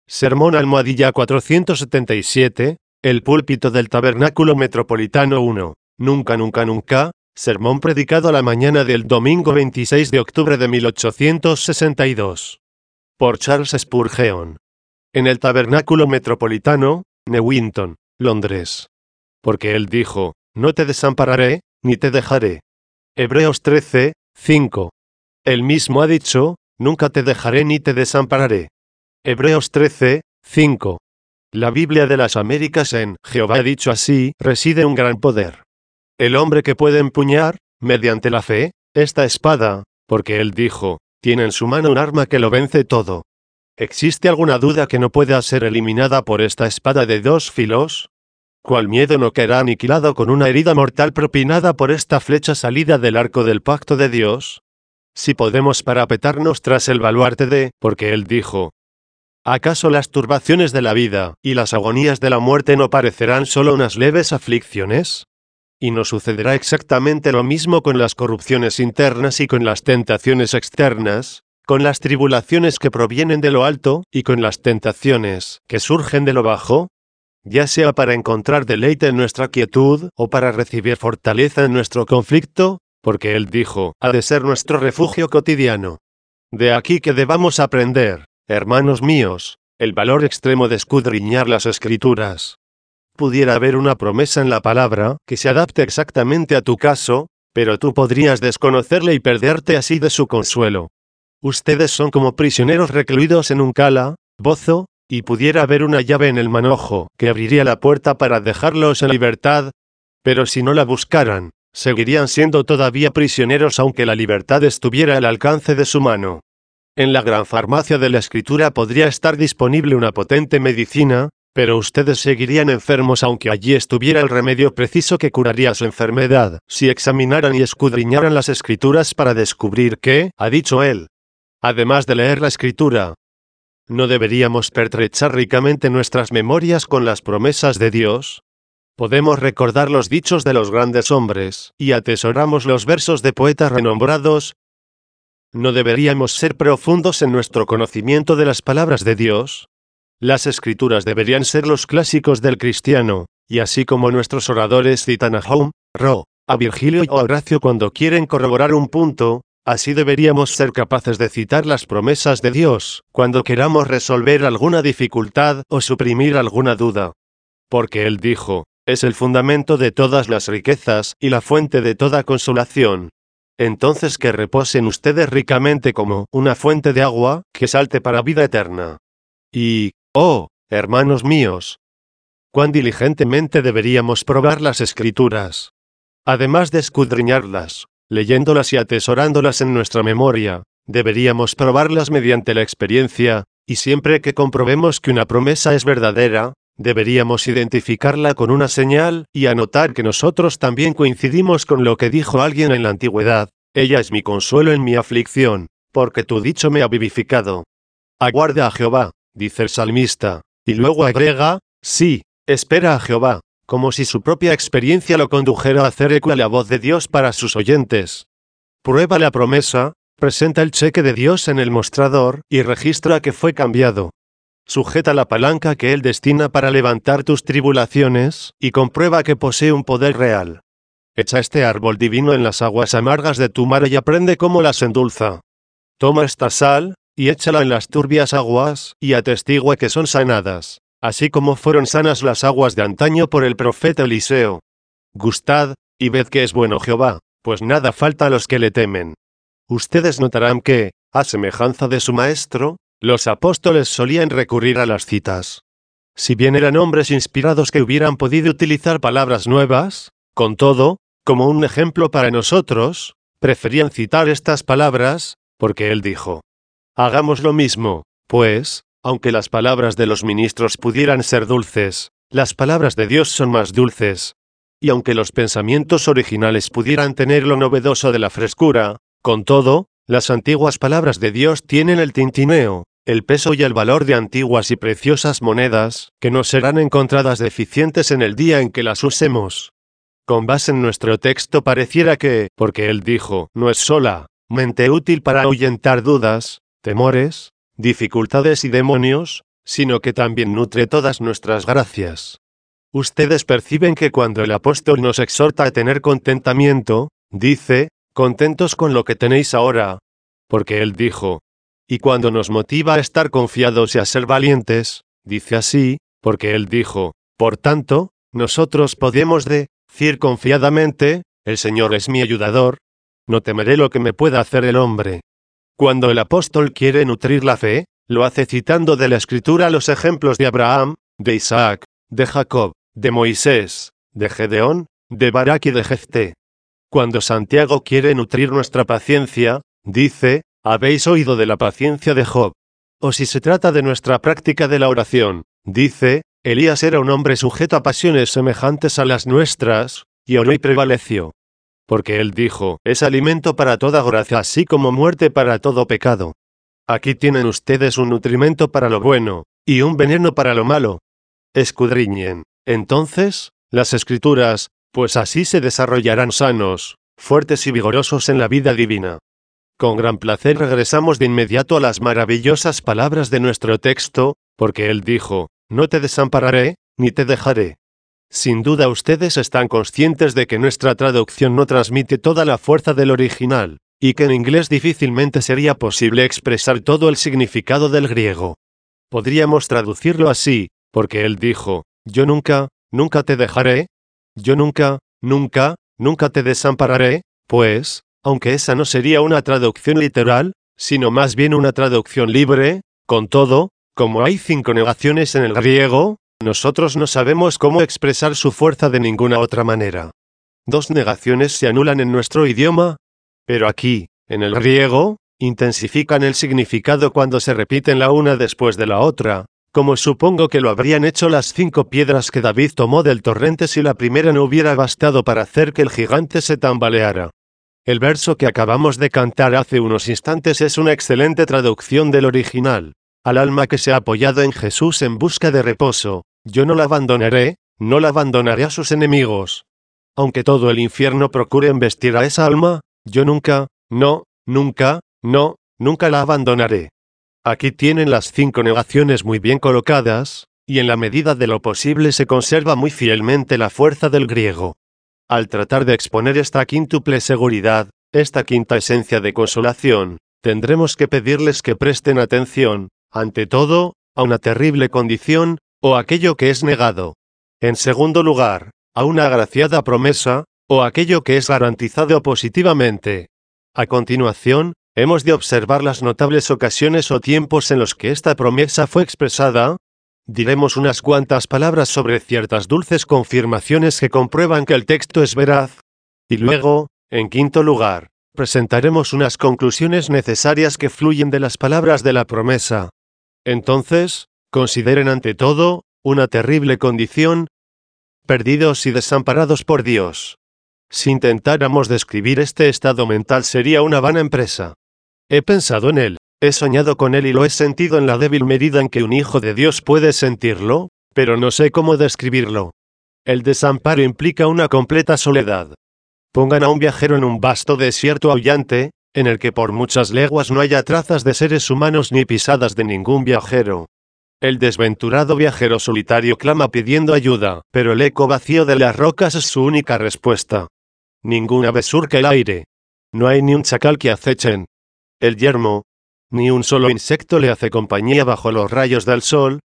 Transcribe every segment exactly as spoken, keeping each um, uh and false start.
Sermón almohadilla cuatrocientos setenta y siete, el púlpito del Tabernáculo Metropolitano uno. Nunca, nunca, nunca. Sermón predicado a la mañana del domingo veintiséis de octubre de mil ochocientos sesenta y dos. Por Charles Spurgeon. En el Tabernáculo Metropolitano, Newington, Londres. Porque él dijo, no te desampararé, ni te dejaré. Hebreos trece, cinco. Él mismo ha dicho, nunca te dejaré ni te desampararé. Hebreos trece, cinco. La Biblia de las Américas en Jehová ha dicho así, reside un gran poder. El hombre que puede empuñar, mediante la fe, esta espada, porque él dijo, tiene en su mano un arma que lo vence todo. ¿Existe alguna duda que no pueda ser eliminada por esta espada de dos filos? ¿Cuál miedo no quedará aniquilado con una herida mortal propinada por esta flecha salida del arco del pacto de Dios? Si podemos parapetarnos tras el baluarte de, porque él dijo, ¿acaso las turbaciones de la vida y las agonías de la muerte no parecerán solo unas leves aflicciones? Y nos sucederá exactamente lo mismo con las corrupciones internas y con las tentaciones externas, con las tribulaciones que provienen de lo alto y con las tentaciones que surgen de lo bajo, ya sea para encontrar deleite en nuestra quietud o para recibir fortaleza en nuestro conflicto, porque él dijo, ha de ser nuestro refugio cotidiano. De aquí que debamos aprender, hermanos míos, el valor extremo de escudriñar las Escrituras. Pudiera haber una promesa en la palabra que se adapte exactamente a tu caso, pero tú podrías desconocerla y perderte así de su consuelo. Ustedes son como prisioneros recluidos en un cala, bozo, y pudiera haber una llave en el manojo que abriría la puerta para dejarlos en libertad, pero si no la buscaran, seguirían siendo todavía prisioneros aunque la libertad estuviera al alcance de su mano. En la gran farmacia de la Escritura podría estar disponible una potente medicina, pero ustedes seguirían enfermos aunque allí estuviera el remedio preciso que curaría su enfermedad, si examinaran y escudriñaran las Escrituras para descubrir qué ha dicho él. Además de leer la Escritura, ¿no deberíamos pertrechar ricamente nuestras memorias con las promesas de Dios? Podemos recordar los dichos de los grandes hombres, y atesoramos los versos de poetas renombrados. ¿No deberíamos ser profundos en nuestro conocimiento de las palabras de Dios? Las Escrituras deberían ser los clásicos del cristiano, y así como nuestros oradores citan a Hume, Rowe, a Virgilio o a Horacio cuando quieren corroborar un punto, así deberíamos ser capaces de citar las promesas de Dios cuando queramos resolver alguna dificultad o suprimir alguna duda. Porque él dijo, es el fundamento de todas las riquezas y la fuente de toda consolación. Entonces que reposen ustedes ricamente como una fuente de agua que salte para vida eterna. Y, oh, hermanos míos, cuán diligentemente deberíamos probar las Escrituras. Además de escudriñarlas, leyéndolas y atesorándolas en nuestra memoria, deberíamos probarlas mediante la experiencia, y siempre que comprobemos que una promesa es verdadera, deberíamos identificarla con una señal y anotar que nosotros también coincidimos con lo que dijo alguien en la antigüedad, ella es mi consuelo en mi aflicción, porque tu dicho me ha vivificado. Aguarda a Jehová, dice el salmista, y luego agrega, sí, espera a Jehová, como si su propia experiencia lo condujera a hacer eco a la voz de Dios para sus oyentes. Prueba la promesa, presenta el cheque de Dios en el mostrador y registra que fue cambiado. Sujeta la palanca que Él destina para levantar tus tribulaciones y comprueba que posee un poder real. Echa este árbol divino en las aguas amargas de tu mar y aprende cómo las endulza. Toma esta sal y échala en las turbias aguas y atestigua que son sanadas, así como fueron sanas las aguas de antaño por el profeta Eliseo. Gustad, y ved que es bueno Jehová, pues nada falta a los que le temen. Ustedes notarán que, a semejanza de su maestro, los apóstoles solían recurrir a las citas. Si bien eran hombres inspirados que hubieran podido utilizar palabras nuevas, con todo, como un ejemplo para nosotros, preferían citar estas palabras, porque él dijo, hagamos lo mismo, pues, aunque las palabras de los ministros pudieran ser dulces, las palabras de Dios son más dulces. Y aunque los pensamientos originales pudieran tener lo novedoso de la frescura, con todo, las antiguas palabras de Dios tienen el tintineo, el peso y el valor de antiguas y preciosas monedas, que no serán encontradas deficientes en el día en que las usemos. Con base en nuestro texto pareciera que, porque él dijo, no es solamente útil para ahuyentar dudas, temores, dificultades y demonios, sino que también nutre todas nuestras gracias. Ustedes perciben que cuando el apóstol nos exhorta a tener contentamiento, dice, contentos con lo que tenéis ahora, porque él dijo, y cuando nos motiva a estar confiados y a ser valientes, dice así, porque él dijo, por tanto, nosotros podemos decir confiadamente, el Señor es mi ayudador, no temeré lo que me pueda hacer el hombre. Cuando el apóstol quiere nutrir la fe, lo hace citando de la Escritura los ejemplos de Abraham, de Isaac, de Jacob, de Moisés, de Gedeón, de Barak y de Jefté. Cuando Santiago quiere nutrir nuestra paciencia, dice, habéis oído de la paciencia de Job. O si se trata de nuestra práctica de la oración, dice, Elías era un hombre sujeto a pasiones semejantes a las nuestras, y oró y prevaleció. Porque él dijo, es alimento para toda gracia así como muerte para todo pecado. Aquí tienen ustedes un nutrimento para lo bueno, y un veneno para lo malo. Escudriñen, entonces, las Escrituras, pues así se desarrollarán sanos, fuertes y vigorosos en la vida divina. Con gran placer regresamos de inmediato a las maravillosas palabras de nuestro texto, porque él dijo, no te desampararé, ni te dejaré. Sin duda ustedes están conscientes de que nuestra traducción no transmite toda la fuerza del original, y que en inglés difícilmente sería posible expresar todo el significado del griego. Podríamos traducirlo así, porque él dijo, yo nunca, nunca te dejaré, yo nunca, nunca, nunca te desampararé, pues, aunque esa no sería una traducción literal, sino más bien una traducción libre, con todo, como hay cinco negaciones en el griego, nosotros no sabemos cómo expresar su fuerza de ninguna otra manera. Dos negaciones se anulan en nuestro idioma, pero aquí, en el griego, intensifican el significado cuando se repiten la una después de la otra, como supongo que lo habrían hecho las cinco piedras que David tomó del torrente si la primera no hubiera bastado para hacer que el gigante se tambaleara. El verso que acabamos de cantar hace unos instantes es una excelente traducción del original. Al alma que se ha apoyado en Jesús en busca de reposo, yo no la abandonaré, no la abandonaré a sus enemigos. Aunque todo el infierno procure embestir a esa alma, yo nunca, no, nunca, no, nunca la abandonaré. Aquí tienen las cinco negaciones muy bien colocadas, y en la medida de lo posible se conserva muy fielmente la fuerza del griego. Al tratar de exponer esta quíntuple seguridad, esta quinta esencia de consolación, tendremos que pedirles que presten atención, ante todo, a una terrible condición, o aquello que es negado. En segundo lugar, a una agraciada promesa, o aquello que es garantizado positivamente. A continuación, hemos de observar las notables ocasiones o tiempos en los que esta promesa fue expresada. Diremos unas cuantas palabras sobre ciertas dulces confirmaciones que comprueban que el texto es veraz. Y luego, en quinto lugar, presentaremos unas conclusiones necesarias que fluyen de las palabras de la promesa. Entonces, consideren ante todo, una terrible condición, perdidos y desamparados por Dios. Si intentáramos describir este estado mental sería una vana empresa. He pensado en él, he soñado con él y lo he sentido en la débil medida en que un hijo de Dios puede sentirlo, pero no sé cómo describirlo. El desamparo implica una completa soledad. Pongan a un viajero en un vasto desierto aullante, en el que por muchas leguas no haya trazas de seres humanos ni pisadas de ningún viajero. El desventurado viajero solitario clama pidiendo ayuda, pero el eco vacío de las rocas es su única respuesta. Ninguna ave surca el aire. No hay ni un chacal que acechen. El yermo. Ni un solo insecto le hace compañía bajo los rayos del sol.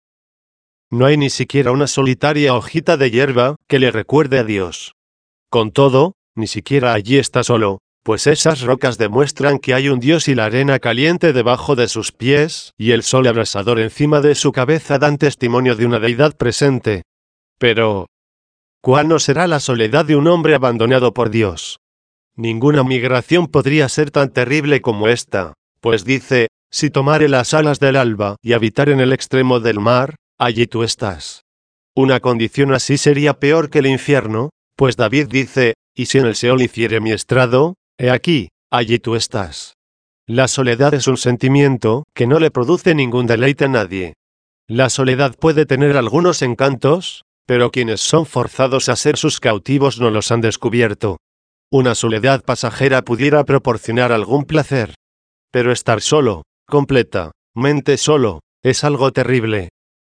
No hay ni siquiera una solitaria hojita de hierba que le recuerde a Dios. Con todo, ni siquiera allí está solo, pues esas rocas demuestran que hay un Dios y la arena caliente debajo de sus pies, y el sol abrasador encima de su cabeza dan testimonio de una deidad presente. Pero, ¿cuál no será la soledad de un hombre abandonado por Dios? Ninguna migración podría ser tan terrible como esta, pues dice, si tomare las alas del alba y habitar en el extremo del mar, allí tú estás. Una condición así sería peor que el infierno, pues David dice, y si en el Seol hiciere mi estrado, he aquí, allí tú estás. La soledad es un sentimiento que no le produce ningún deleite a nadie. La soledad puede tener algunos encantos, pero quienes son forzados a ser sus cautivos no los han descubierto. Una soledad pasajera pudiera proporcionar algún placer. Pero estar solo, completamente solo, es algo terrible.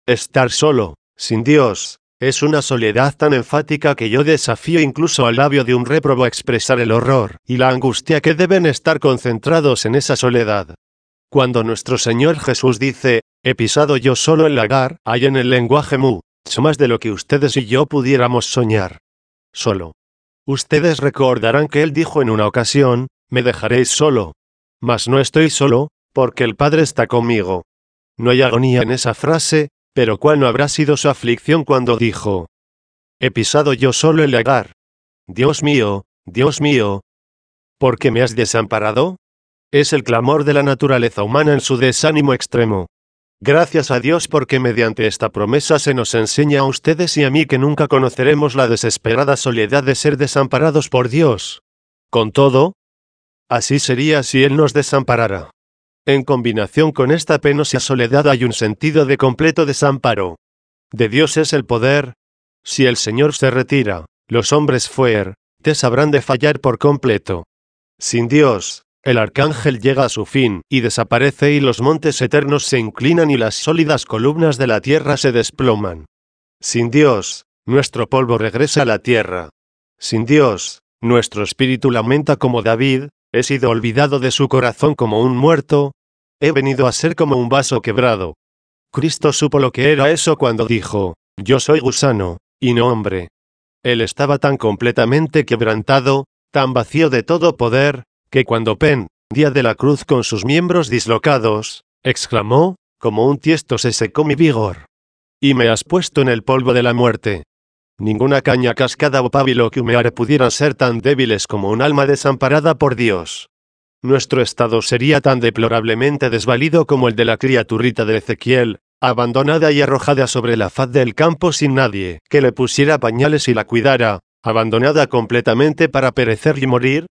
Estar solo, sin Dios, es una soledad tan enfática que yo desafío incluso al labio de un réprobo a expresar el horror y la angustia que deben estar concentrados en esa soledad. Cuando nuestro Señor Jesús dice, he pisado yo solo el lagar, hay en el lenguaje mucho más de lo que ustedes y yo pudiéramos soñar. Solo. Ustedes recordarán que Él dijo en una ocasión, me dejaréis solo. Mas no estoy solo, porque el Padre está conmigo. No hay agonía en esa frase, pero ¿cuál no habrá sido su aflicción cuando dijo, he pisado yo solo el lagar? Dios mío, Dios mío, ¿por qué me has desamparado? Es el clamor de la naturaleza humana en su desánimo extremo. Gracias a Dios porque mediante esta promesa se nos enseña a ustedes y a mí que nunca conoceremos la desesperada soledad de ser desamparados por Dios. Con todo, así sería si Él nos desamparara. En combinación con esta penosa soledad hay un sentido de completo desamparo. De Dios es el poder. Si el Señor se retira, los hombres fuertes habrán de fallar por completo. Sin Dios, el arcángel llega a su fin y desaparece y los montes eternos se inclinan y las sólidas columnas de la tierra se desploman. Sin Dios, nuestro polvo regresa a la tierra. Sin Dios, nuestro espíritu lamenta como David, he sido olvidado de su corazón como un muerto, he venido a ser como un vaso quebrado. Cristo supo lo que era eso cuando dijo, yo soy gusano, y no hombre. Él estaba tan completamente quebrantado, tan vacío de todo poder, que cuando pendía de la cruz con sus miembros dislocados, exclamó, como un tiesto se secó mi vigor. Y me has puesto en el polvo de la muerte. Ninguna caña cascada o pábilo que humeare pudieran ser tan débiles como un alma desamparada por Dios. Nuestro estado sería tan deplorablemente desvalido como el de la criaturita de Ezequiel, abandonada y arrojada sobre la faz del campo sin nadie que le pusiera pañales y la cuidara, abandonada completamente para perecer y morir.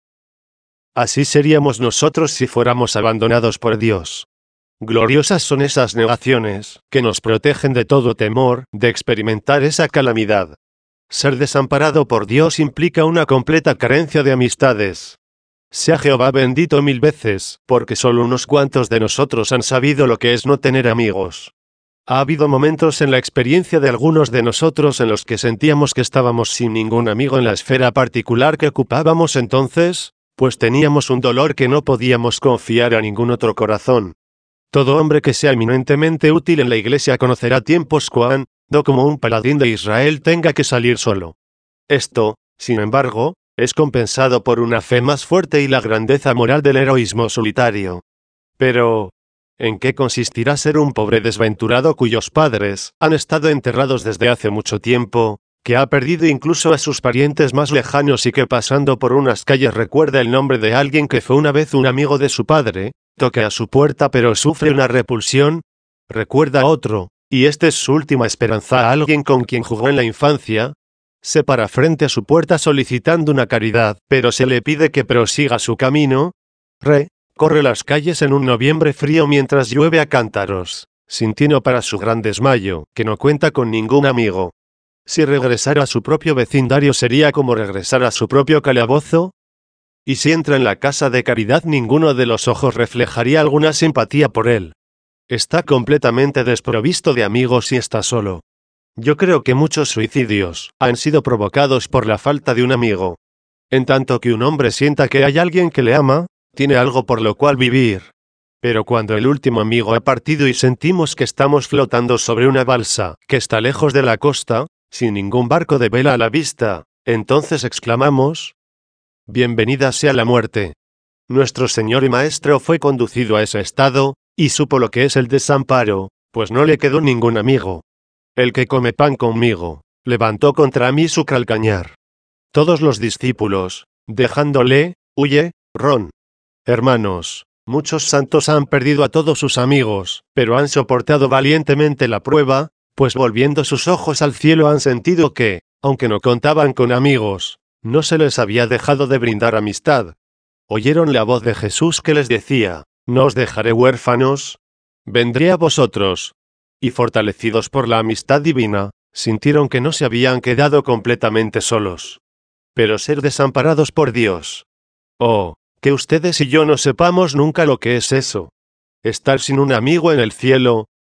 Así seríamos nosotros si fuéramos abandonados por Dios. Gloriosas son esas negaciones que nos protegen de todo temor de experimentar esa calamidad. Ser desamparado por Dios implica una completa carencia de amistades. Sea Jehová bendito mil veces, porque solo unos cuantos de nosotros han sabido lo que es no tener amigos. Ha habido momentos en la experiencia de algunos de nosotros en los que sentíamos que estábamos sin ningún amigo en la esfera particular que ocupábamos entonces, pues teníamos un dolor que no podíamos confiar a ningún otro corazón. Todo hombre que sea eminentemente útil en la iglesia conocerá tiempos cuando, como un paladín de Israel, tenga que salir solo. Esto, sin embargo, es compensado por una fe más fuerte y la grandeza moral del heroísmo solitario. Pero, ¿en qué consistirá ser un pobre desventurado cuyos padres han estado enterrados desde hace mucho tiempo, que ha perdido incluso a sus parientes más lejanos y que pasando por unas calles recuerda el nombre de alguien que fue una vez un amigo de su padre, toca a su puerta pero sufre una repulsión? Recuerda a otro, y esta es su última esperanza, a alguien con quien jugó en la infancia. Se para frente a su puerta solicitando una caridad, pero se le pide que prosiga su camino. Recorre las calles en un noviembre frío mientras llueve a cántaros, sintiendo para su gran desmayo que no cuenta con ningún amigo. Si regresara a su propio vecindario sería como regresar a su propio calabozo. Y si entra en la casa de caridad ninguno de los ojos reflejaría alguna simpatía por él. Está completamente desprovisto de amigos y está solo. Yo creo que muchos suicidios han sido provocados por la falta de un amigo. En tanto que un hombre sienta que hay alguien que le ama, tiene algo por lo cual vivir. Pero cuando el último amigo ha partido y sentimos que estamos flotando sobre una balsa que está lejos de la costa, sin ningún barco de vela a la vista, entonces exclamamos: bienvenida sea la muerte. Nuestro Señor y Maestro fue conducido a ese estado, y supo lo que es el desamparo, pues no le quedó ningún amigo. El que come pan conmigo, levantó contra mí su calcañar. Todos los discípulos, dejándole, huyeron. Hermanos, muchos santos han perdido a todos sus amigos, pero han soportado valientemente la prueba, pues volviendo sus ojos al cielo han sentido que, aunque no contaban con amigos, no se les había dejado de brindar amistad. Oyeron la voz de Jesús que les decía: no os dejaré huérfanos, vendré a vosotros. Y fortalecidos por la amistad divina, sintieron que no se habían quedado completamente solos. Pero ser desamparados por Dios. Oh, que ustedes y yo no sepamos nunca lo que es eso. Estar sin un amigo en el cielo.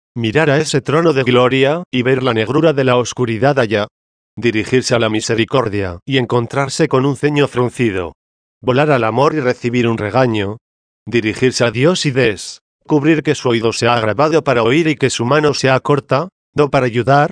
Mirar a ese trono de gloria, y ver la negrura de la oscuridad allá. Dirigirse a la misericordia, y encontrarse con un ceño fruncido. Volar al amor y recibir un regaño. Dirigirse a Dios y descubrir que su oído se ha agravado para oír y que su mano se ha cortado para ayudar.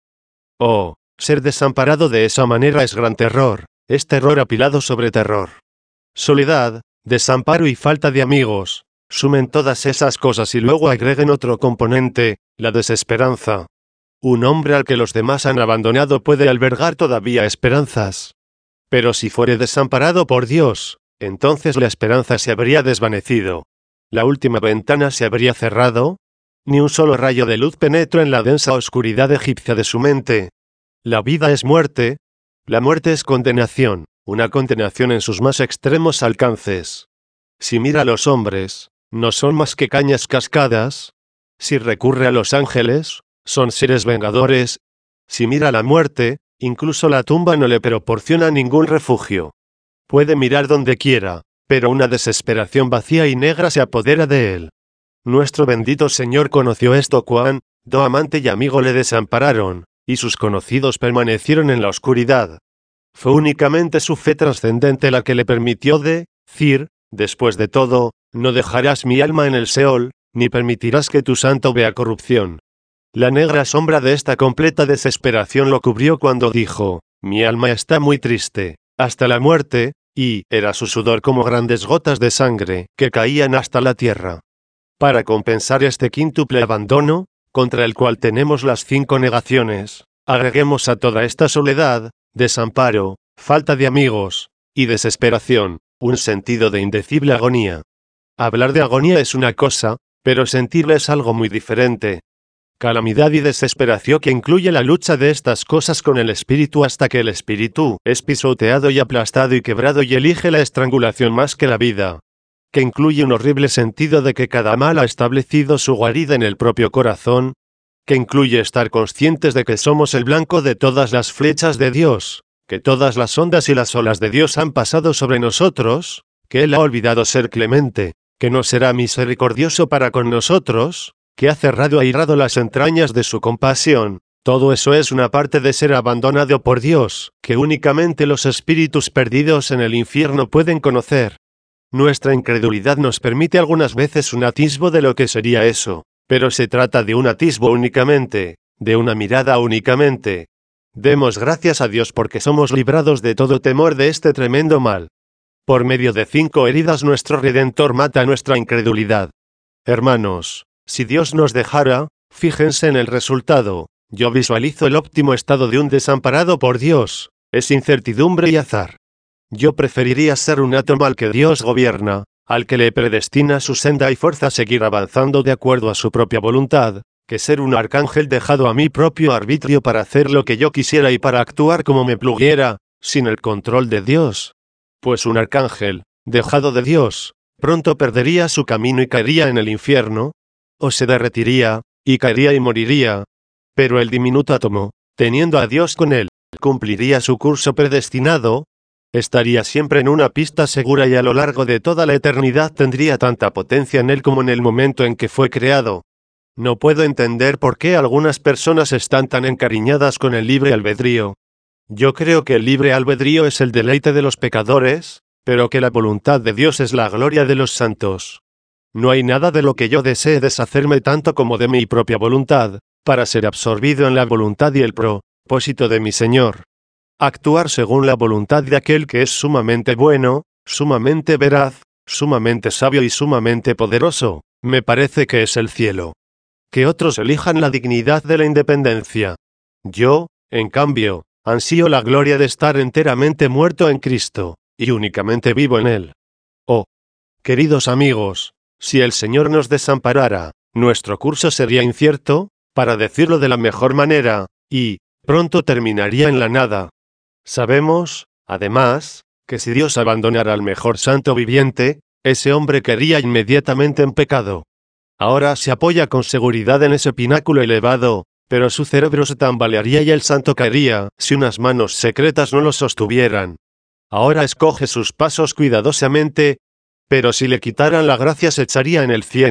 Oh, ser desamparado de esa manera es gran terror, es terror apilado sobre terror. Soledad, desamparo y falta de amigos. Sumen todas esas cosas y luego agreguen otro componente, la desesperanza. Un hombre al que los demás han abandonado puede albergar todavía esperanzas. Pero si fuere desamparado por Dios, entonces la esperanza se habría desvanecido. La última ventana se habría cerrado. Ni un solo rayo de luz penetra en la densa oscuridad egipcia de su mente. La vida es muerte. La muerte es condenación, una condenación en sus más extremos alcances. Si mira a los hombres, no son más que cañas cascadas. Si recurre a los ángeles, son seres vengadores. Si mira a la muerte, incluso la tumba no le proporciona ningún refugio. Puede mirar donde quiera, pero una desesperación vacía y negra se apodera de él. Nuestro bendito Señor conoció esto cuando amante y amigo le desampararon, y sus conocidos permanecieron en la oscuridad. Fue únicamente su fe trascendente la que le permitió decir, después de todo, no dejarás mi alma en el Seol, ni permitirás que tu santo vea corrupción. La negra sombra de esta completa desesperación lo cubrió cuando dijo, mi alma está muy triste, hasta la muerte, y era su sudor como grandes gotas de sangre que caían hasta la tierra. Para compensar este quíntuple abandono, contra el cual tenemos las cinco negaciones, agreguemos a toda esta soledad, desamparo, falta de amigos, y desesperación, un sentido de indecible agonía. Hablar de agonía es una cosa, pero sentirla es algo muy diferente. Calamidad y desesperación que incluye la lucha de estas cosas con el espíritu hasta que el espíritu es pisoteado y aplastado y quebrado y elige la estrangulación más que la vida. Que incluye un horrible sentido de que cada mal ha establecido su guarida en el propio corazón. Que incluye estar conscientes de que somos el blanco de todas las flechas de Dios, que todas las ondas y las olas de Dios han pasado sobre nosotros, que Él ha olvidado ser clemente, que no será misericordioso para con nosotros, que ha cerrado e airado las entrañas de su compasión. Todo eso es una parte de ser abandonado por Dios, que únicamente los espíritus perdidos en el infierno pueden conocer. Nuestra incredulidad nos permite algunas veces un atisbo de lo que sería eso, pero se trata de un atisbo únicamente, de una mirada únicamente. Demos gracias a Dios porque somos librados de todo temor de este tremendo mal. Por medio de cinco heridas nuestro Redentor mata nuestra incredulidad. Hermanos, si Dios nos dejara, fíjense en el resultado. Yo visualizo el óptimo estado de un desamparado por Dios, es incertidumbre y azar. Yo preferiría ser un átomo al que Dios gobierna, al que le predestina su senda y fuerza a seguir avanzando de acuerdo a su propia voluntad, que ser un arcángel dejado a mi propio arbitrio para hacer lo que yo quisiera y para actuar como me pluguiera, sin el control de Dios. Pues un arcángel, dejado de Dios, pronto perdería su camino y caería en el infierno, o se derretiría, y caería y moriría. Pero el diminuto átomo, teniendo a Dios con él, cumpliría su curso predestinado, estaría siempre en una pista segura y a lo largo de toda la eternidad tendría tanta potencia en él como en el momento en que fue creado. No puedo entender por qué algunas personas están tan encariñadas con el libre albedrío. Yo creo que el libre albedrío es el deleite de los pecadores, pero que la voluntad de Dios es la gloria de los santos. No hay nada de lo que yo desee deshacerme tanto como de mi propia voluntad, para ser absorbido en la voluntad y el propósito de mi Señor. Actuar según la voluntad de aquel que es sumamente bueno, sumamente veraz, sumamente sabio y sumamente poderoso, me parece que es el cielo. Que otros elijan la dignidad de la independencia. Yo, en cambio, ansío la gloria de estar enteramente muerto en Cristo, y únicamente vivo en Él. Oh, queridos amigos, si el Señor nos desamparara, nuestro curso sería incierto, para decirlo de la mejor manera, y pronto terminaría en la nada. Sabemos, además, que si Dios abandonara al mejor santo viviente, ese hombre caería inmediatamente en pecado. Ahora se apoya con seguridad en ese pináculo elevado, pero su cerebro se tambalearía y el santo caería si unas manos secretas no lo sostuvieran. Ahora escoge sus pasos cuidadosamente, pero si le quitaran la gracia se echaría en el cieno,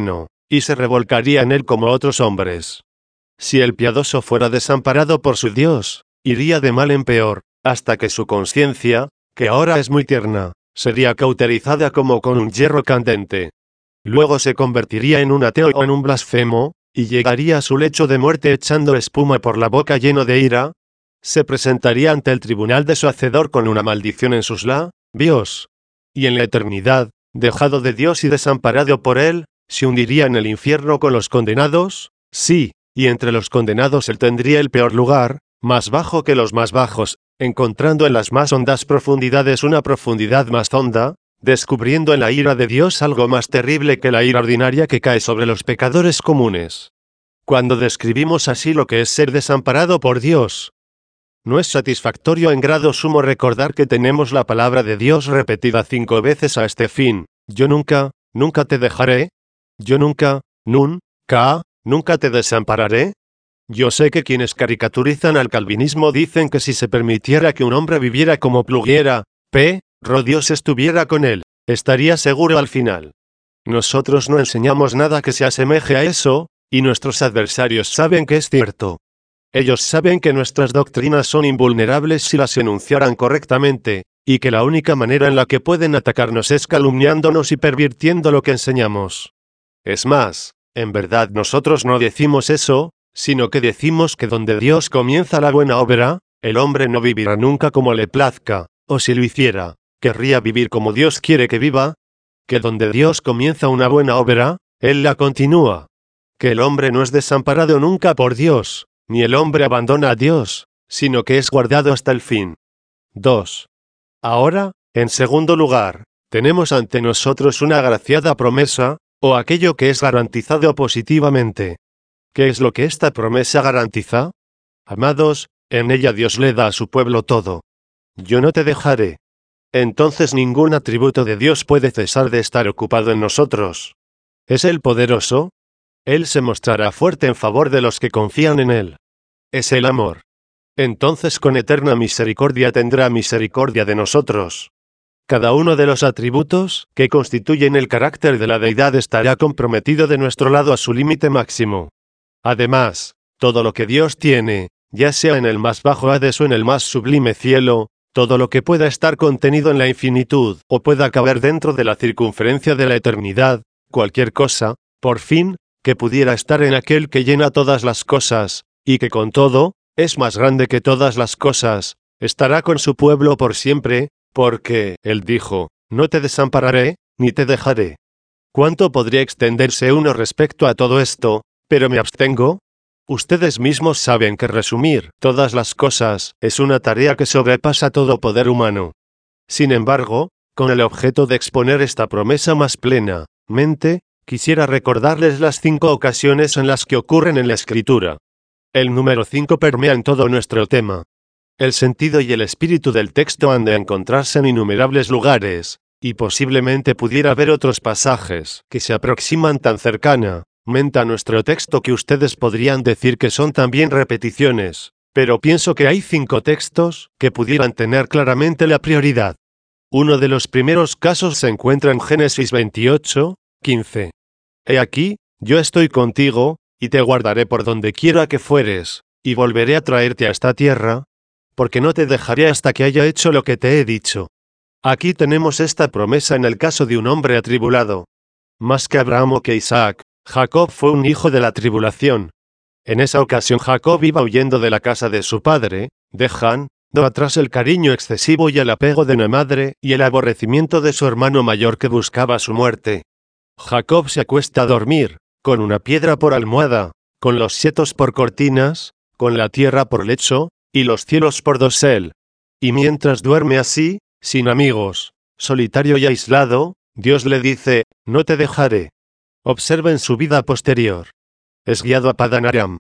y se revolcaría en él como otros hombres. Si el piadoso fuera desamparado por su Dios, iría de mal en peor, hasta que su conciencia, que ahora es muy tierna, sería cauterizada como con un hierro candente. Luego se convertiría en un ateo o en un blasfemo, y llegaría a su lecho de muerte echando espuma por la boca lleno de ira. Se presentaría ante el tribunal de su hacedor con una maldición en sus labios. Y en la eternidad, dejado de Dios y desamparado por él, ¿se hundiría en el infierno con los condenados? Sí, y entre los condenados él tendría el peor lugar, más bajo que los más bajos, encontrando en las más hondas profundidades una profundidad más honda, descubriendo en la ira de Dios algo más terrible que la ira ordinaria que cae sobre los pecadores comunes. Cuando describimos así lo que es ser desamparado por Dios, no es satisfactorio en grado sumo recordar que tenemos la palabra de Dios repetida cinco veces a este fin: yo nunca, nunca te dejaré. Yo nunca, nunca, nunca te desampararé. Yo sé que quienes caricaturizan al calvinismo dicen que si se permitiera que un hombre viviera como pluguiera, pero Dios estuviera con él, estaría seguro al final. Nosotros no enseñamos nada que se asemeje a eso, y nuestros adversarios saben que es cierto. Ellos saben que nuestras doctrinas son invulnerables si las enunciaran correctamente, y que la única manera en la que pueden atacarnos es calumniándonos y pervirtiendo lo que enseñamos. Es más, en verdad nosotros no decimos eso, sino que decimos que donde Dios comienza la buena obra, el hombre no vivirá nunca como le plazca, o si lo hiciera, querría vivir como Dios quiere que viva, que donde Dios comienza una buena obra, Él la continúa, que el hombre no es desamparado nunca por Dios, ni el hombre abandona a Dios, sino que es guardado hasta el fin. dos. Ahora, en segundo lugar, tenemos ante nosotros una agraciada promesa, o aquello que es garantizado positivamente. ¿Qué es lo que esta promesa garantiza? Amados, en ella Dios le da a su pueblo todo. Yo no te dejaré. Entonces ningún atributo de Dios puede cesar de estar ocupado en nosotros. ¿Es Él poderoso? Él se mostrará fuerte en favor de los que confían en Él. Es el amor. Entonces con eterna misericordia tendrá misericordia de nosotros. Cada uno de los atributos que constituyen el carácter de la deidad estará comprometido de nuestro lado a su límite máximo. Además, todo lo que Dios tiene, ya sea en el más bajo Hades o en el más sublime cielo, todo lo que pueda estar contenido en la infinitud o pueda caber dentro de la circunferencia de la eternidad, cualquier cosa, por fin, que pudiera estar en aquel que llena todas las cosas, y que con todo, es más grande que todas las cosas, estará con su pueblo por siempre, porque, Él dijo, no te desampararé, ni te dejaré. ¿Cuánto podría extenderse uno respecto a todo esto? Pero me abstengo. Ustedes mismos saben que resumir todas las cosas es una tarea que sobrepasa todo poder humano. Sin embargo, con el objeto de exponer esta promesa más plenamente, quisiera recordarles las cinco ocasiones en las que ocurren en la Escritura. El número cinco permea en todo nuestro tema. El sentido y el espíritu del texto han de encontrarse en innumerables lugares, y posiblemente pudiera haber otros pasajes que se aproximan tan cercana a nuestro texto que ustedes podrían decir que son también repeticiones, pero pienso que hay cinco textos que pudieran tener claramente la prioridad. Uno de los primeros casos se encuentra en Génesis veintiocho, quince. He aquí, yo estoy contigo, y te guardaré por donde quiera que fueres, y volveré a traerte a esta tierra, porque no te dejaré hasta que haya hecho lo que te he dicho. Aquí tenemos esta promesa en el caso de un hombre atribulado. Más que Abraham o que Isaac, Jacob fue un hijo de la tribulación. En esa ocasión Jacob iba huyendo de la casa de su padre, dejando atrás el cariño excesivo y el apego de una madre y el aborrecimiento de su hermano mayor que buscaba su muerte. Jacob se acuesta a dormir, con una piedra por almohada, con los setos por cortinas, con la tierra por lecho, y los cielos por dosel. Y mientras duerme así, sin amigos, solitario y aislado, Dios le dice, no te dejaré. Observen su vida posterior. Es guiado a Padan Aram.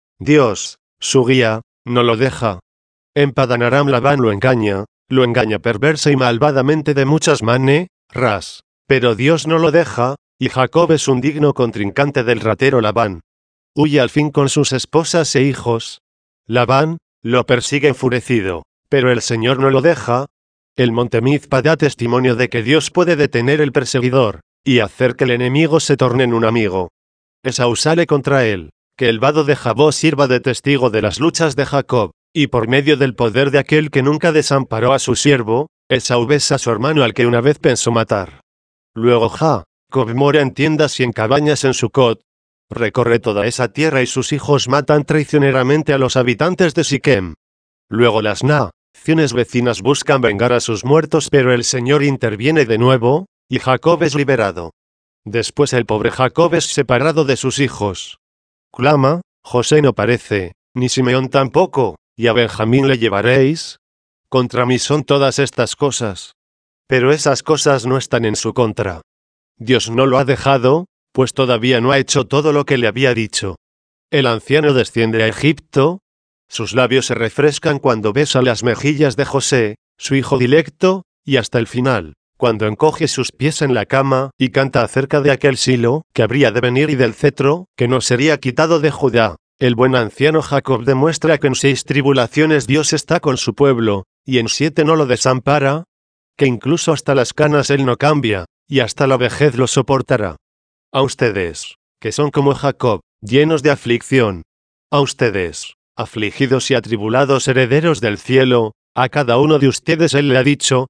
Dios, su guía, no lo deja. En Padan Aram Labán lo engaña, lo engaña perversa y malvadamente de muchas maneras, pero Dios no lo deja, y Jacob es un digno contrincante del ratero Labán. Huye al fin con sus esposas e hijos. Labán lo persigue enfurecido, pero el Señor no lo deja. El monte Mizpa da testimonio de que Dios puede detener el perseguidor y hacer que el enemigo se torne en un amigo. Esaú sale contra él, que el vado de Jabó sirva de testigo de las luchas de Jacob, y por medio del poder de aquel que nunca desamparó a su siervo, Esaú besa a su hermano al que una vez pensó matar. Luego Jacob mora en tiendas y en cabañas en Sucot. Recorre toda esa tierra y sus hijos matan traicioneramente a los habitantes de Siquem. Luego las naciones vecinas buscan vengar a sus muertos, pero el Señor interviene de nuevo, y Jacob es liberado. Después el pobre Jacob es separado de sus hijos. Clama, José no parece, ni Simeón tampoco, y a Benjamín le llevaréis. Contra mí son todas estas cosas. Pero esas cosas no están en su contra. Dios no lo ha dejado, pues todavía no ha hecho todo lo que le había dicho. El anciano desciende a Egipto. Sus labios se refrescan cuando besa las mejillas de José, su hijo dilecto, y hasta el final, cuando encoge sus pies en la cama y canta acerca de aquel Silo que habría de venir y del cetro que no sería quitado de Judá. El buen anciano Jacob demuestra que en seis tribulaciones Dios está con su pueblo, y en siete no lo desampara, que incluso hasta las canas él no cambia, y hasta la vejez lo soportará. A ustedes, que son como Jacob, llenos de aflicción. A ustedes, afligidos y atribulados herederos del cielo, a cada uno de ustedes él le ha dicho: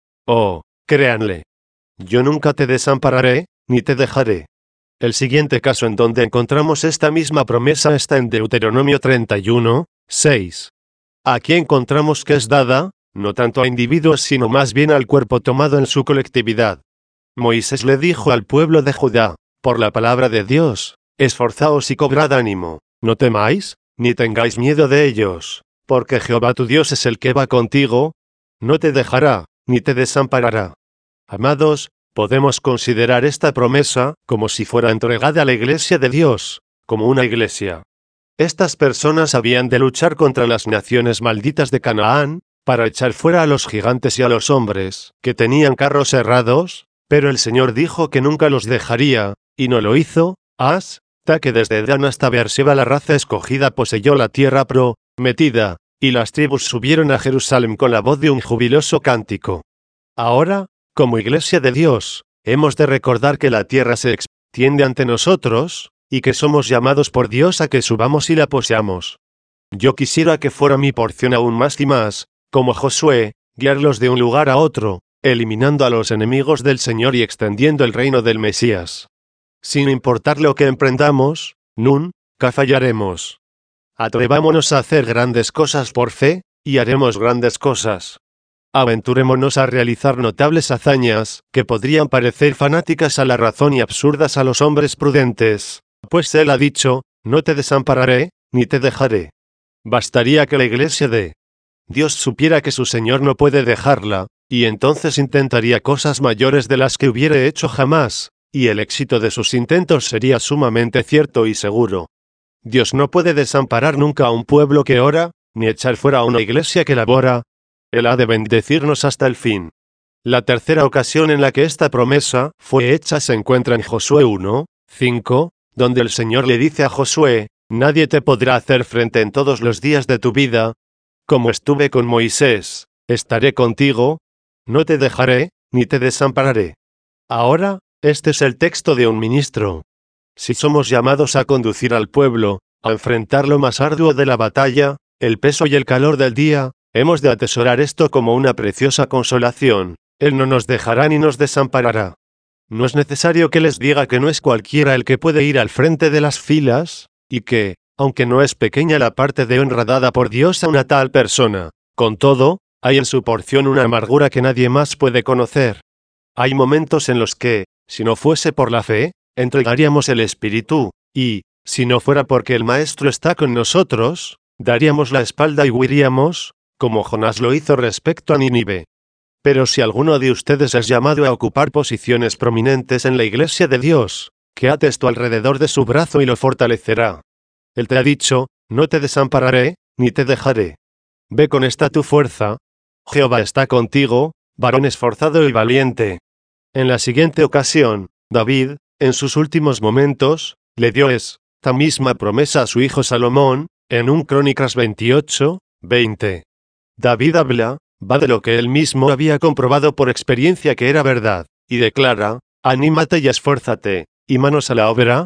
oh, créanle. Yo nunca te desampararé, ni te dejaré. El siguiente caso en donde encontramos esta misma promesa está en Deuteronomio treinta y uno, seis. Aquí encontramos que es dada, no tanto a individuos sino más bien al cuerpo tomado en su colectividad. Moisés le dijo al pueblo de Judá, por la palabra de Dios: esforzaos y cobrad ánimo, no temáis, ni tengáis miedo de ellos, porque Jehová tu Dios es el que va contigo, no te dejará, ni te desamparará. Amados, podemos considerar esta promesa como si fuera entregada a la iglesia de Dios, como una iglesia. Estas personas habían de luchar contra las naciones malditas de Canaán, para echar fuera a los gigantes y a los hombres que tenían carros herrados, pero el Señor dijo que nunca los dejaría, y no lo hizo, hasta que desde Dan hasta Beerseba la raza escogida poseyó la tierra prometida, y las tribus subieron a Jerusalén con la voz de un jubiloso cántico. Ahora, como iglesia de Dios, hemos de recordar que la tierra se extiende ante nosotros, y que somos llamados por Dios a que subamos y la poseamos. Yo quisiera que fuera mi porción aún más y más, como Josué, guiarlos de un lugar a otro, eliminando a los enemigos del Señor y extendiendo el reino del Mesías. Sin importar lo que emprendamos, nunca fallaremos. Atrevámonos a hacer grandes cosas por fe, y haremos grandes cosas. Aventurémonos a realizar notables hazañas, que podrían parecer fanáticas a la razón y absurdas a los hombres prudentes, pues Él ha dicho: no te desampararé, ni te dejaré. Bastaría que la iglesia de Dios supiera que su Señor no puede dejarla, y entonces intentaría cosas mayores de las que hubiera hecho jamás, y el éxito de sus intentos sería sumamente cierto y seguro. Dios no puede desamparar nunca a un pueblo que ora, ni echar fuera a una iglesia que labora. Él ha de bendecirnos hasta el fin. La tercera ocasión en la que esta promesa fue hecha se encuentra en Josué uno, cinco, donde el Señor le dice a Josué: nadie te podrá hacer frente en todos los días de tu vida. Como estuve con Moisés, estaré contigo, no te dejaré, ni te desampararé. Ahora, este es el texto de un ministro. Si somos llamados a conducir al pueblo, a enfrentar lo más arduo de la batalla, el peso y el calor del día, hemos de atesorar esto como una preciosa consolación: Él no nos dejará ni nos desamparará. No es necesario que les diga que no es cualquiera el que puede ir al frente de las filas, y que, aunque no es pequeña la parte de honra dada por Dios a una tal persona, con todo, hay en su porción una amargura que nadie más puede conocer. Hay momentos en los que, si no fuese por la fe, entregaríamos el espíritu, y, si no fuera porque el Maestro está con nosotros, daríamos la espalda y huiríamos, como Jonás lo hizo respecto a Nínive. Pero si alguno de ustedes es llamado a ocupar posiciones prominentes en la iglesia de Dios, que ate esto alrededor de su brazo y lo fortalecerá. Él te ha dicho: no te desampararé, ni te dejaré. Ve con esta tu fuerza. Jehová está contigo, varón esforzado y valiente. En la siguiente ocasión, David, en sus últimos momentos, le dio esta misma promesa a su hijo Salomón, en un Crónicas veintiocho, veinte. David habla, va de lo que él mismo había comprobado por experiencia que era verdad, y declara: anímate y esfuérzate, y manos a la obra.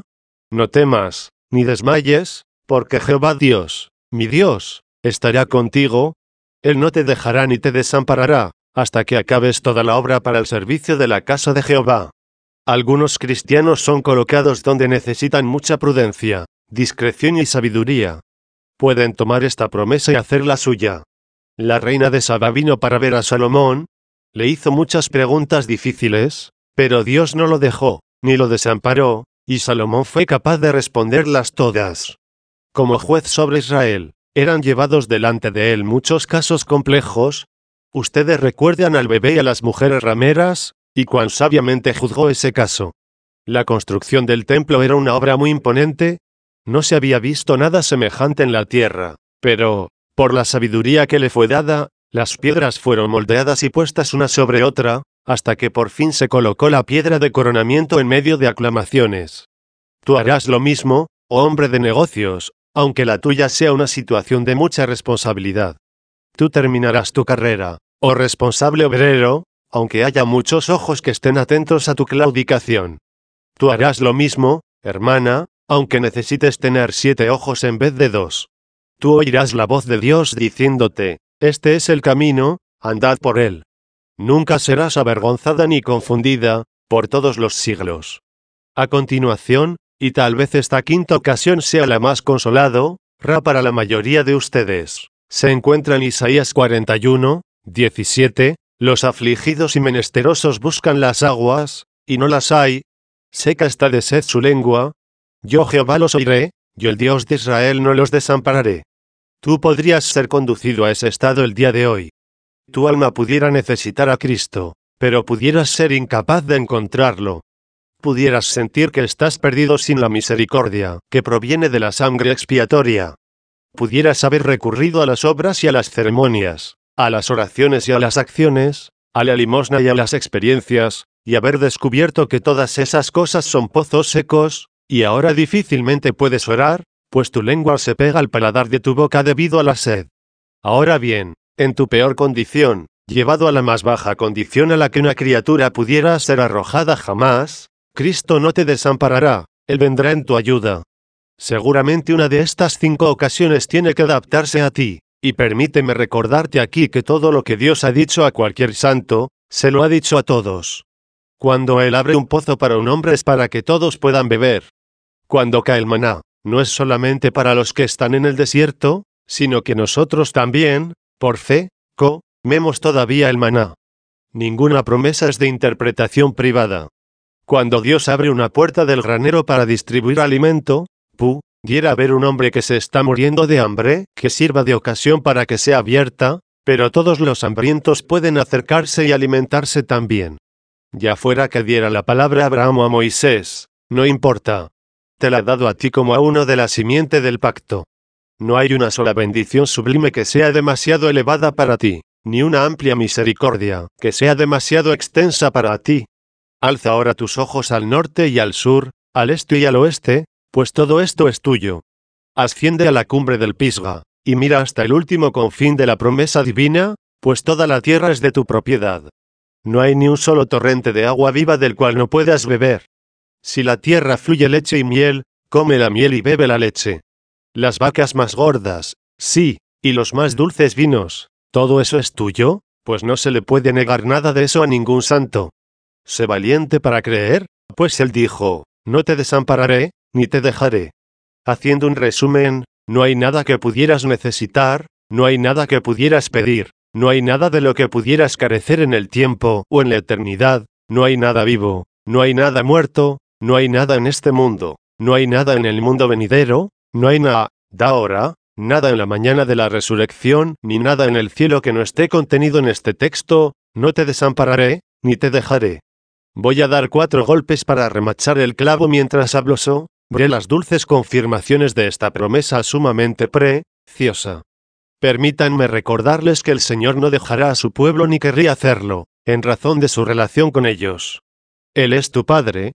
No temas, ni desmayes, porque Jehová Dios, mi Dios, estará contigo. Él no te dejará ni te desamparará, hasta que acabes toda la obra para el servicio de la casa de Jehová. Algunos cristianos son colocados donde necesitan mucha prudencia, discreción y sabiduría. Pueden tomar esta promesa y hacerla suya. La reina de Saba vino para ver a Salomón, le hizo muchas preguntas difíciles, pero Dios no lo dejó, ni lo desamparó, y Salomón fue capaz de responderlas todas. Como juez sobre Israel, eran llevados delante de él muchos casos complejos. Ustedes recuerdan al bebé y a las mujeres rameras, y cuán sabiamente juzgó ese caso. La construcción del templo era una obra muy imponente. No se había visto nada semejante en la tierra, pero, por la sabiduría que le fue dada, las piedras fueron moldeadas y puestas una sobre otra, hasta que por fin se colocó la piedra de coronamiento en medio de aclamaciones. Tú harás lo mismo, oh hombre de negocios, aunque la tuya sea una situación de mucha responsabilidad. Tú terminarás tu carrera, oh responsable obrero, aunque haya muchos ojos que estén atentos a tu claudicación. Tú harás lo mismo, hermana, aunque necesites tener siete ojos en vez de dos. Tú oirás la voz de Dios diciéndote, este es el camino, andad por él. Nunca serás avergonzada ni confundida, por todos los siglos. A continuación, y tal vez esta quinta ocasión sea la más consolado, ra para la mayoría de ustedes, se encuentra en Isaías cuarenta y uno, diecisiete, los afligidos y menesterosos buscan las aguas, y no las hay, seca está de sed su lengua. Yo Jehová los oiré, yo el Dios de Israel no los desampararé. Tú podrías ser conducido a ese estado el día de hoy. Tu alma pudiera necesitar a Cristo, pero pudieras ser incapaz de encontrarlo. Pudieras sentir que estás perdido sin la misericordia, que proviene de la sangre expiatoria. Pudieras haber recurrido a las obras y a las ceremonias, a las oraciones y a las acciones, a la limosna y a las experiencias, y haber descubierto que todas esas cosas son pozos secos, y ahora difícilmente puedes orar, pues tu lengua se pega al paladar de tu boca debido a la sed. Ahora bien, en tu peor condición, llevado a la más baja condición a la que una criatura pudiera ser arrojada jamás, Cristo no te desamparará, Él vendrá en tu ayuda. Seguramente una de estas cinco ocasiones tiene que adaptarse a ti, y permíteme recordarte aquí que todo lo que Dios ha dicho a cualquier santo, se lo ha dicho a todos. Cuando Él abre un pozo para un hombre es para que todos puedan beber. Cuando cae el maná, no es solamente para los que están en el desierto, sino que nosotros también, por fe, comemos todavía el maná. Ninguna promesa es de interpretación privada. Cuando Dios abre una puerta del granero para distribuir alimento, pudiera haber un hombre que se está muriendo de hambre, que sirva de ocasión para que sea abierta, pero todos los hambrientos pueden acercarse y alimentarse también. Ya fuera que diera la palabra a Abraham o a Moisés, no importa. Te la ha dado a ti como a uno de la simiente del pacto. No hay una sola bendición sublime que sea demasiado elevada para ti, ni una amplia misericordia que sea demasiado extensa para ti. Alza ahora tus ojos al norte y al sur, al este y al oeste, pues todo esto es tuyo. Asciende a la cumbre del Pisga, y mira hasta el último confín de la promesa divina, pues toda la tierra es de tu propiedad. No hay ni un solo torrente de agua viva del cual no puedas beber. Si la tierra fluye leche y miel, come la miel y bebe la leche. Las vacas más gordas, sí, y los más dulces vinos, ¿todo eso es tuyo? Pues no se le puede negar nada de eso a ningún santo. Sé valiente para creer, pues él dijo, no te desampararé, ni te dejaré. Haciendo un resumen, no hay nada que pudieras necesitar, no hay nada que pudieras pedir, no hay nada de lo que pudieras carecer en el tiempo o en la eternidad, no hay nada vivo, no hay nada muerto, no hay nada en este mundo, no hay nada en el mundo venidero, no hay nada ahora, nada en la mañana de la resurrección, ni nada en el cielo que no esté contenido en este texto, no te desampararé, ni te dejaré. Voy a dar cuatro golpes para remachar el clavo mientras hablo sobre las dulces confirmaciones de esta promesa sumamente preciosa. Permítanme recordarles que el Señor no dejará a su pueblo ni querría hacerlo, en razón de su relación con ellos. Él es tu Padre.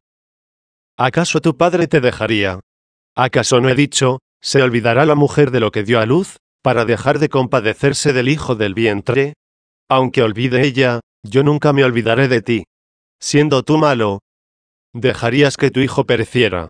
¿Acaso tu Padre te dejaría? ¿Acaso no he dicho, se olvidará la mujer de lo que dio a luz, para dejar de compadecerse del hijo del vientre? Aunque olvide ella, yo nunca me olvidaré de ti. Siendo tú malo, ¿dejarías que tu hijo pereciera?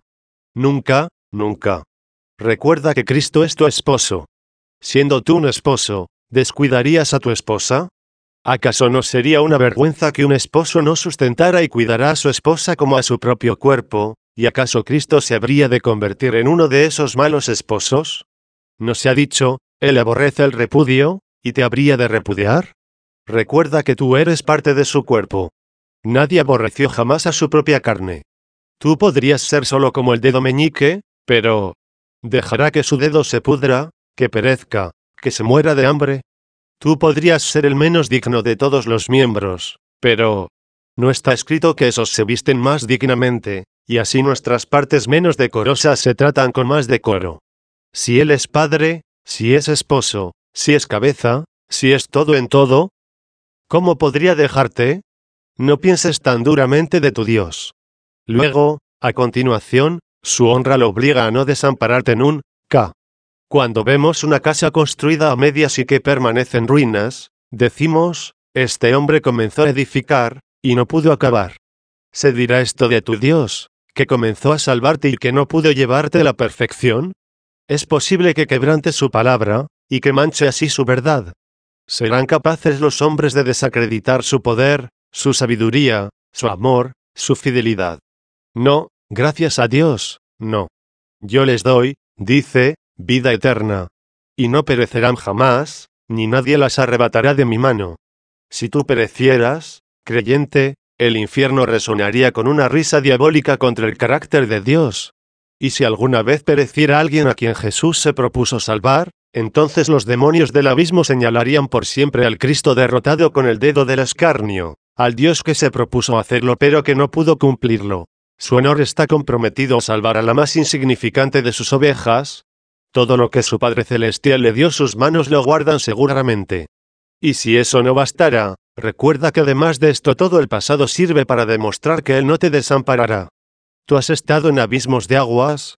Nunca, nunca. Recuerda que Cristo es tu esposo. Siendo tú un esposo, ¿descuidarías a tu esposa? ¿Acaso no sería una vergüenza que un esposo no sustentara y cuidara a su esposa como a su propio cuerpo? ¿Y acaso Cristo se habría de convertir en uno de esos malos esposos? ¿No se ha dicho, él aborrece el repudio, y te habría de repudiar? Recuerda que tú eres parte de su cuerpo. Nadie aborreció jamás a su propia carne. Tú podrías ser solo como el dedo meñique, pero ¿dejará que su dedo se pudra, que perezca, que se muera de hambre? Tú podrías ser el menos digno de todos los miembros, pero ¿no está escrito que esos se visten más dignamente, y así nuestras partes menos decorosas se tratan con más decoro? Si él es padre, si es esposo, si es cabeza, si es todo en todo, ¿cómo podría dejarte? No pienses tan duramente de tu Dios. Luego, a continuación, su honra lo obliga a no desampararte en un K. Cuando vemos una casa construida a medias y que permanece en ruinas, decimos, este hombre comenzó a edificar, y no pudo acabar. ¿Se dirá esto de tu Dios, que comenzó a salvarte y que no pudo llevarte a la perfección? Es posible que quebrante su palabra, y que manche así su verdad. ¿Serán capaces los hombres de desacreditar su poder, su sabiduría, su amor, su fidelidad? No, gracias a Dios, no. Yo les doy, dice, vida eterna. Y no perecerán jamás, ni nadie las arrebatará de mi mano. Si tú perecieras, creyente, el infierno resonaría con una risa diabólica contra el carácter de Dios. Y si alguna vez pereciera alguien a quien Jesús se propuso salvar, entonces los demonios del abismo señalarían por siempre al Cristo derrotado con el dedo del escarnio, al Dios que se propuso hacerlo pero que no pudo cumplirlo. Su honor está comprometido a salvar a la más insignificante de sus ovejas. Todo lo que su Padre Celestial le dio sus manos lo guardan seguramente. Y si eso no bastara, recuerda que además de esto todo el pasado sirve para demostrar que Él no te desamparará. Tú has estado en abismos de aguas.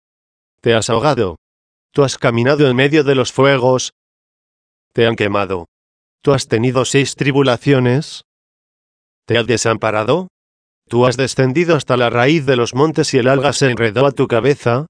Te has ahogado. Tú has caminado en medio de los fuegos. Te han quemado. Tú has tenido seis tribulaciones. ¿Te has desamparado? ¿Tú has descendido hasta la raíz de los montes y el alga se enredó a tu cabeza?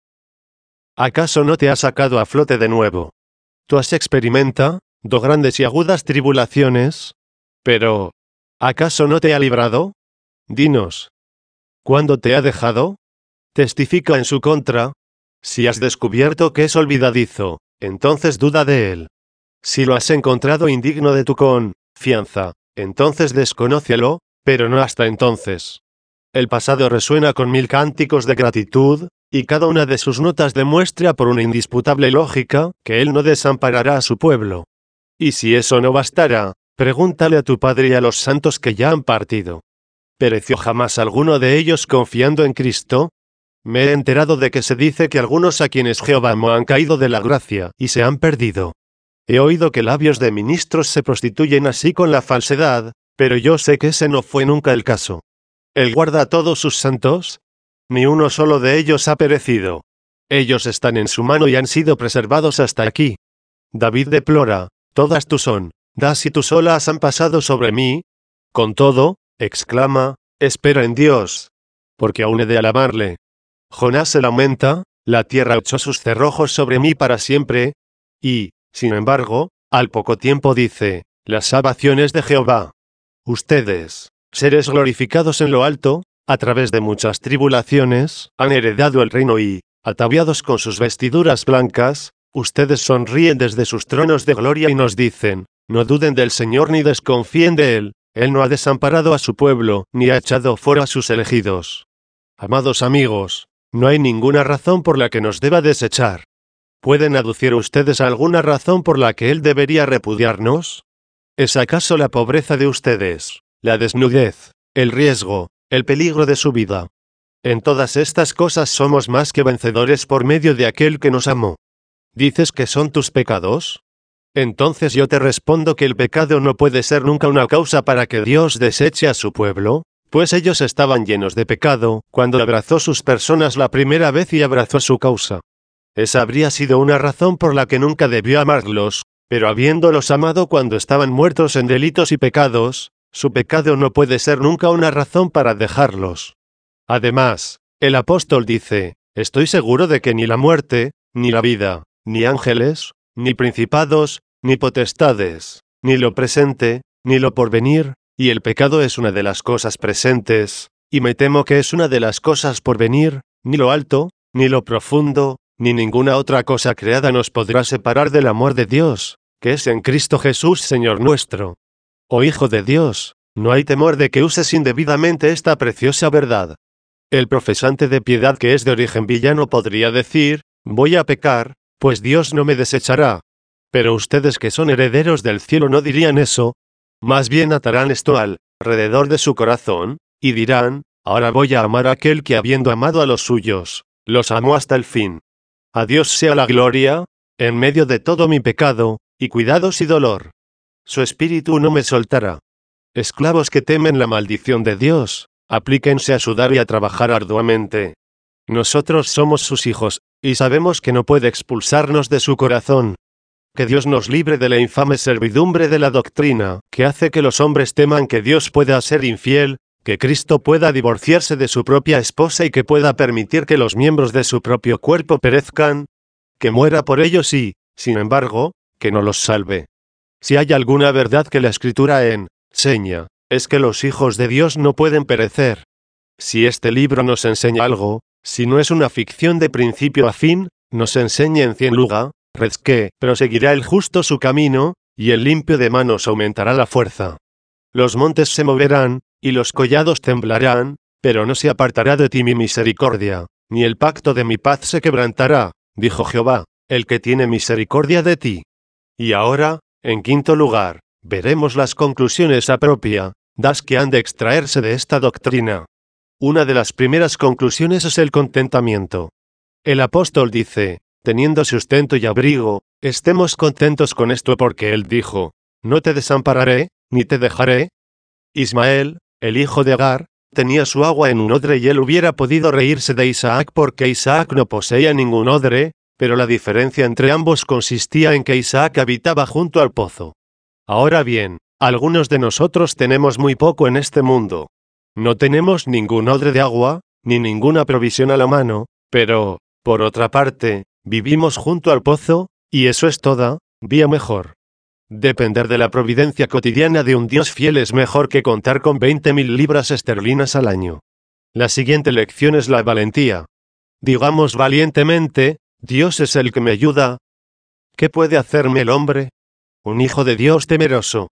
¿Acaso no te ha sacado a flote de nuevo? ¿Tú has experimentado dos grandes y agudas tribulaciones? Pero, ¿acaso no te ha librado? Dinos. ¿Cuándo te ha dejado? Testifica en su contra. Si has descubierto que es olvidadizo, entonces duda de él. Si lo has encontrado indigno de tu confianza, entonces desconócelo, pero no hasta entonces. El pasado resuena con mil cánticos de gratitud, y cada una de sus notas demuestra por una indisputable lógica que él no desamparará a su pueblo. Y si eso no bastara, pregúntale a tu Padre y a los santos que ya han partido. ¿Pereció jamás alguno de ellos confiando en Cristo? Me he enterado de que se dice que algunos a quienes Jehová amó han caído de la gracia y se han perdido. He oído que labios de ministros se prostituyen así con la falsedad, pero yo sé que ese no fue nunca el caso. Él guarda a todos sus santos. Ni uno solo de ellos ha perecido. Ellos están en su mano y han sido preservados hasta aquí. David deplora, todas tus ondas y tus olas han pasado sobre mí. Con todo, exclama, espera en Dios, porque aún he de alabarle. Jonás se lamenta, la tierra echó sus cerrojos sobre mí para siempre. Y, sin embargo, al poco tiempo dice, las salvaciones de Jehová. Ustedes, seres glorificados en lo alto, a través de muchas tribulaciones, han heredado el reino y, ataviados con sus vestiduras blancas, ustedes sonríen desde sus tronos de gloria y nos dicen, no duden del Señor ni desconfíen de Él, Él no ha desamparado a su pueblo, ni ha echado fuera a sus elegidos. Amados amigos, no hay ninguna razón por la que nos deba desechar. ¿Pueden aducir ustedes alguna razón por la que Él debería repudiarnos? ¿Es acaso la pobreza de ustedes, la desnudez, el riesgo, el peligro de su vida? En todas estas cosas somos más que vencedores por medio de aquel que nos amó. ¿Dices que son tus pecados? Entonces yo te respondo que el pecado no puede ser nunca una causa para que Dios deseche a su pueblo, pues ellos estaban llenos de pecado cuando abrazó sus personas la primera vez y abrazó su causa. Esa habría sido una razón por la que nunca debió amarlos, pero habiéndolos amado cuando estaban muertos en delitos y pecados, su pecado no puede ser nunca una razón para dejarlos. Además, el apóstol dice, Estoy seguro de que ni la muerte, ni la vida, ni ángeles, ni principados, ni potestades, ni lo presente, ni lo porvenir, y el pecado es una de las cosas presentes, y me temo que es una de las cosas por venir, ni lo alto, ni lo profundo, ni ninguna otra cosa creada nos podrá separar del amor de Dios, que es en Cristo Jesús Señor nuestro. Oh Hijo de Dios, no hay temor de que uses indebidamente esta preciosa verdad. El profesante de piedad que es de origen villano podría decir, voy a pecar, pues Dios no me desechará. Pero ustedes que son herederos del cielo no dirían eso. Más bien atarán esto alrededor de su corazón, y dirán, ahora voy a amar a aquel que habiendo amado a los suyos, los amó hasta el fin. A Dios sea la gloria, en medio de todo mi pecado, y cuidados y dolor. Su espíritu no me soltará. Esclavos que temen la maldición de Dios, aplíquense a sudar y a trabajar arduamente. Nosotros somos sus hijos, y sabemos que no puede expulsarnos de su corazón. Que Dios nos libre de la infame servidumbre de la doctrina, que hace que los hombres teman que Dios pueda ser infiel, que Cristo pueda divorciarse de su propia esposa y que pueda permitir que los miembros de su propio cuerpo perezcan, que muera por ellos y, sin embargo, que no los salve. Si hay alguna verdad que la Escritura enseña, es que los hijos de Dios no pueden perecer. Si este libro nos enseña algo, si no es una ficción de principio a fin, nos enseña en cien lugares que proseguirá el justo su camino, y el limpio de manos aumentará la fuerza. Los montes se moverán, y los collados temblarán, pero no se apartará de ti mi misericordia, ni el pacto de mi paz se quebrantará, dijo Jehová, el que tiene misericordia de ti. Y ahora, en quinto lugar, veremos las conclusiones apropiadas que han de extraerse de esta doctrina. Una de las primeras conclusiones es el contentamiento. El apóstol dice, teniendo sustento y abrigo, estemos contentos con esto porque él dijo, no te desampararé, ni te dejaré. Ismael, el hijo de Agar, tenía su agua en un odre y él hubiera podido reírse de Isaac porque Isaac no poseía ningún odre, pero la diferencia entre ambos consistía en que Isaac habitaba junto al pozo. Ahora bien, algunos de nosotros tenemos muy poco en este mundo. No tenemos ningún odre de agua, ni ninguna provisión a la mano, pero, por otra parte, vivimos junto al pozo, y eso es toda vía mejor. Depender de la providencia cotidiana de un Dios fiel es mejor que contar con veinte mil libras esterlinas al año. La siguiente lección es la valentía. Digamos valientemente, Dios es el que me ayuda. ¿Qué puede hacerme el hombre? Un hijo de Dios temeroso.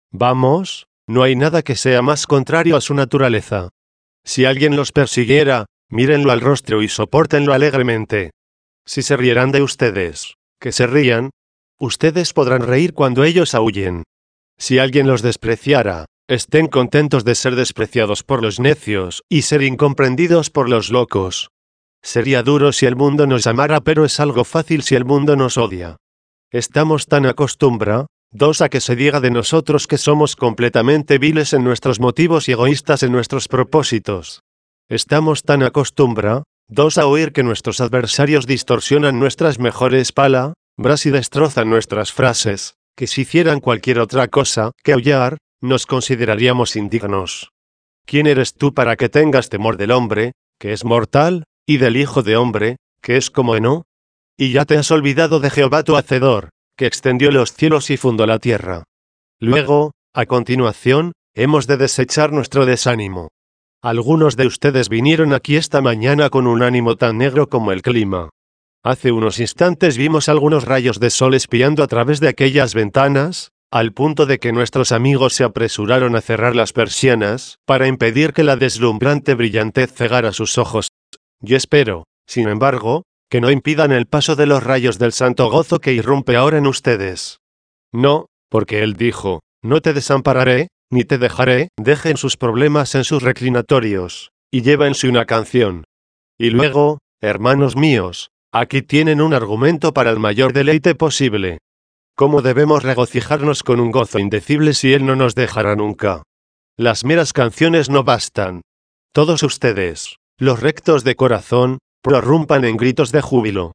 Vamos, no hay nada que sea más contrario a su naturaleza. Si alguien los persiguiera, mírenlo al rostro y sopórtenlo alegremente. Si se rieran de ustedes, que se rían. Ustedes podrán reír cuando ellos aúllen. Si alguien los despreciara, estén contentos de ser despreciados por los necios y ser incomprendidos por los locos. Sería duro si el mundo nos amara, pero es algo fácil si el mundo nos odia. Estamos tan acostumbrados a que se diga de nosotros que somos completamente viles en nuestros motivos y egoístas en nuestros propósitos. Estamos tan acostumbrados a oír que nuestros adversarios distorsionan nuestras mejores palabras y destrozan nuestras frases, que si hicieran cualquier otra cosa que aullar, nos consideraríamos indignos. ¿Quién eres tú para que tengas temor del hombre, que es mortal, y del Hijo de Hombre, que es como heno? Y ya te has olvidado de Jehová tu Hacedor, que extendió los cielos y fundó la tierra. Luego, a continuación, hemos de desechar nuestro desánimo. Algunos de ustedes vinieron aquí esta mañana con un ánimo tan negro como el clima. Hace unos instantes vimos algunos rayos de sol espiando a través de aquellas ventanas, al punto de que nuestros amigos se apresuraron a cerrar las persianas, para impedir que la deslumbrante brillantez cegara sus ojos. Yo espero, sin embargo, que no impidan el paso de los rayos del santo gozo que irrumpe ahora en ustedes. No, porque él dijo, no te desampararé, ni te dejaré. Dejen sus problemas en sus reclinatorios, y llévense una canción. Y luego, hermanos míos, aquí tienen un argumento para el mayor deleite posible. ¿Cómo debemos regocijarnos con un gozo indecible si Él no nos dejará nunca? Las meras canciones no bastan. Todos ustedes, los rectos de corazón, prorrumpan en gritos de júbilo.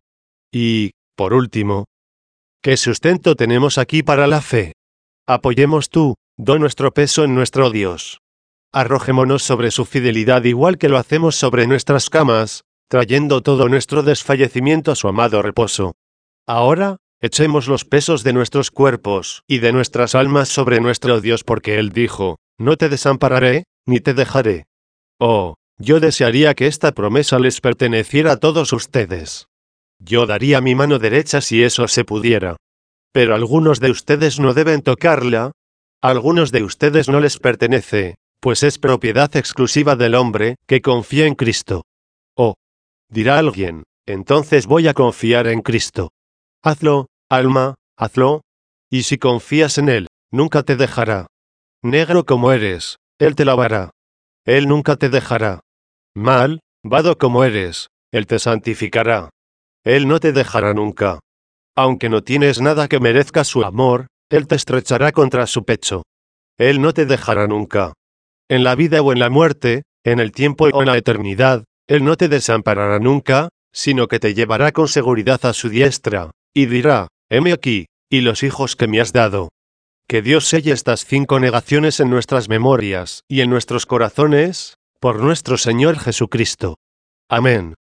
Y, por último, ¿qué sustento tenemos aquí para la fe? Apoyemos tú, do nuestro peso en nuestro Dios. Arrojémonos sobre su fidelidad igual que lo hacemos sobre nuestras camas, trayendo todo nuestro desfallecimiento a su amado reposo. Ahora, echemos los pesos de nuestros cuerpos y de nuestras almas sobre nuestro Dios, porque Él dijo, no te desampararé, ni te dejaré. Oh, yo desearía que esta promesa les perteneciera a todos ustedes. Yo daría mi mano derecha si eso se pudiera. Pero algunos de ustedes no deben tocarla. A algunos de ustedes no les pertenece, pues es propiedad exclusiva del hombre que confía en Cristo. Oh, dirá alguien, entonces voy a confiar en Cristo. Hazlo, alma, hazlo. Y si confías en Él, nunca te dejará. Negro como eres, Él te lavará. Él nunca te dejará. Mal, vado como eres, Él te santificará. Él no te dejará nunca. Aunque no tienes nada que merezca su amor, Él te estrechará contra su pecho. Él no te dejará nunca. En la vida o en la muerte, en el tiempo o en la eternidad, Él no te desamparará nunca, sino que te llevará con seguridad a su diestra, y dirá, heme aquí, y los hijos que me has dado. Que Dios selle estas cinco negaciones en nuestras memorias y en nuestros corazones, por nuestro Señor Jesucristo. Amén.